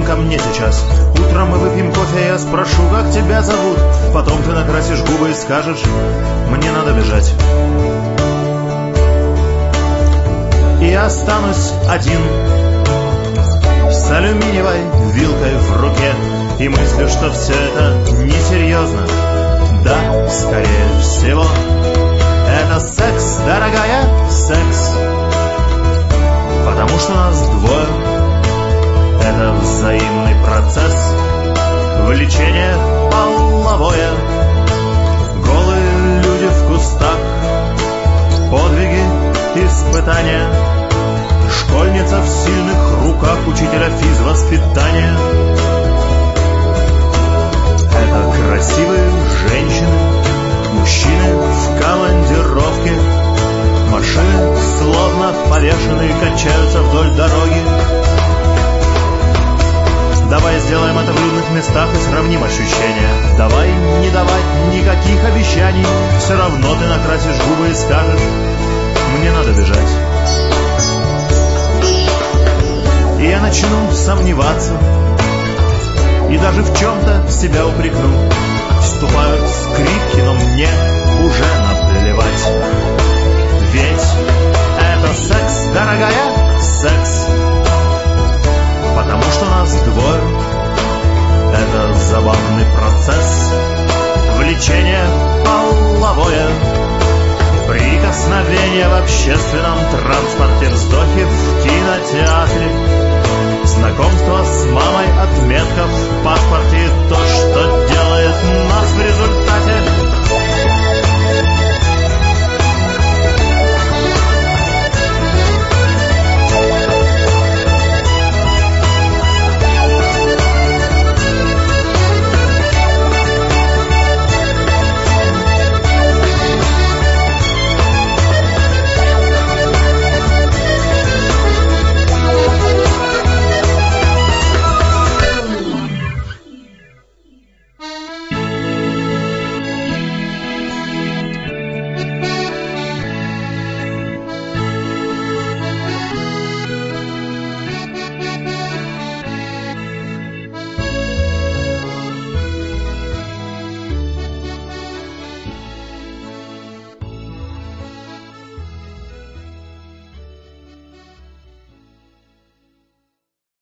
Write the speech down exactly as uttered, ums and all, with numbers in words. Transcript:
ко мне сейчас. Утром мы выпьем кофе, я спрошу, как тебя зовут. Потом ты накрасишь губы и скажешь: мне надо бежать. И я останусь один с алюминиевой вилкой в руке и мыслю, что все это несерьезно. Да, скорее всего, это секс, дорогая, секс. Потому что нас двое. Это взаимный процесс. Влечение половое. Голые люди в кустах. Подвиги, испытания. Школьница в сильных руках учителя физвоспитания. Это красивые женщины, мужчины в командировке. Машины, словно повешенные, качаются вдоль дороги. Давай сделаем это в людных местах и сравним ощущения. Давай не давать никаких обещаний. Все равно ты накрасишь губы и скажешь: мне надо бежать. И я начну сомневаться и даже в чем-то себя упрекну. Вступают скрипки, но мне уже наплевать. Ведь это секс, дорогая, секс. Потому что нас двое. Это забавный процесс. Влечение половое. Прикосновение в общественном транспорте. Вздохи в кинотеатре. Знакомство с мамой от